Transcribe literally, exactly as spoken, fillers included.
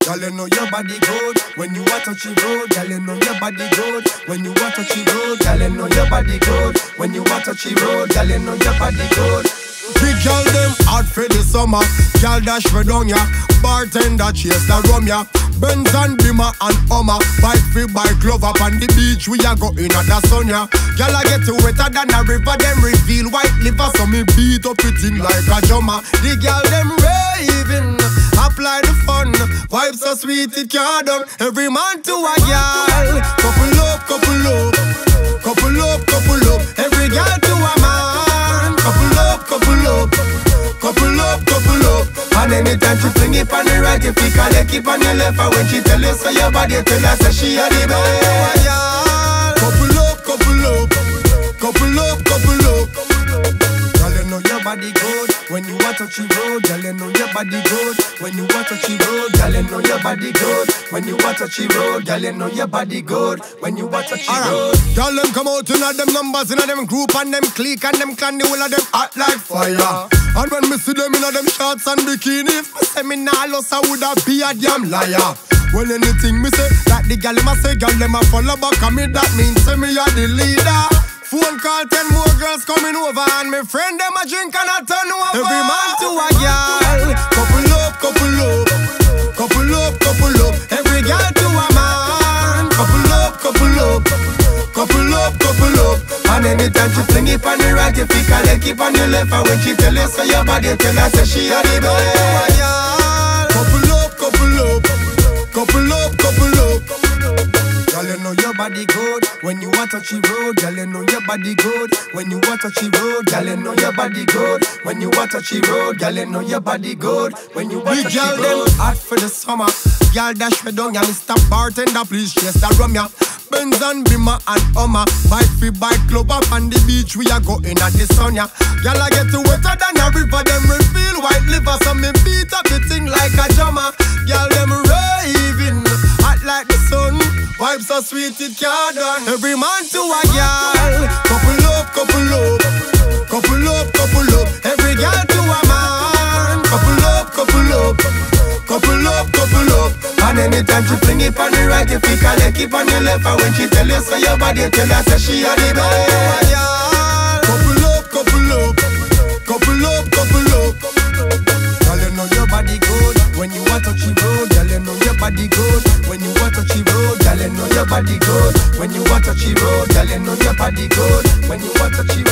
Girl, you know your body good. When you a touch the road, girl, you know your body good. When you a touch the road, girl, you know your body good. When you a touch the road, girl, you know your body good. Big girl them hot for the summer. Girl dash for down ya. Bartender chase the rum ya. Benz and Beamer and Hummer. Bike free bike glove up on the beach. We a go in at the sun ya. Girl I get you wetter than a river. Them reveal white liver. So me beat up it in like a drummer. The girl them raving. Apply the fun. Vibes so sweet it can't done. Every man to a girl. Couple up, couple up. Couple up, couple up. Every girl to a man. Couple up, couple up. Couple up, couple up. And anytime she fling it on the right, if you call it, keep on your left. And when she tell you so your body, tell her say she a the best. Couple up, couple up. Couple up, couple up. Girl, you know your body good. When you a touch the road, girl, you know your body good. When you a touch the road, girl, you know your body good. When you a touch the road, girl, you know your body good. When you a touch the road. Girl, them come out in a them numbers, in a them group and them clique and them clan, the whole of them hot like fire. And when me see them in a them shorts and bikini, if me say me nah lost, I woulda be a damn liar. Well, anything me say, that the gal them a say, gal them a follow back, and me that means say me a the leader. Phone call, ten more girls coming over, and me friend them a drink and a turn over. Every man to a girl, couple up, couple up, couple up, couple up. Every girl to a man, couple up, couple up, couple up, couple up. And anytime she fling it on the right, if you call it, keep on your left. And when she tell you so your body, tell her say she a the best. Couple up, couple up, couple up, couple up. Girl, you know your body good. When you a touch the road, girl, you know your body good. When you a touch the road, girl, you know your body good. When you a touch the road, girl, you know your body good. When you a touch the road, them hot for the summer. Girl dash me down ya, Mister Bartender, please chase the rum ya. Benz and Beamer and Hummer. Bike free bike club up on the beach. We a go in at the sun ya. Girl I get you wetter than a river. Them reveal white liver. So me beat up the thing like a drummer. Girl them raving, hot like the sun. Vibes so sweet it can't done. Every man to a girl. Couple up, couple up. Couple up, couple up. Every girl to a man. Couple up, couple up. Couple up, couple up. And anytime she fling it on the right, if you call it, keep on your left. And when she tell you so your body, tell her say she a the best. Couple up, couple up. Couple up, couple up. Girl, you know your body good. When you a touch the road, girl, you know your body good. When you a touch the road, girl, you know your body good. When you a touch the road, girl, you know your body good. When you a touch the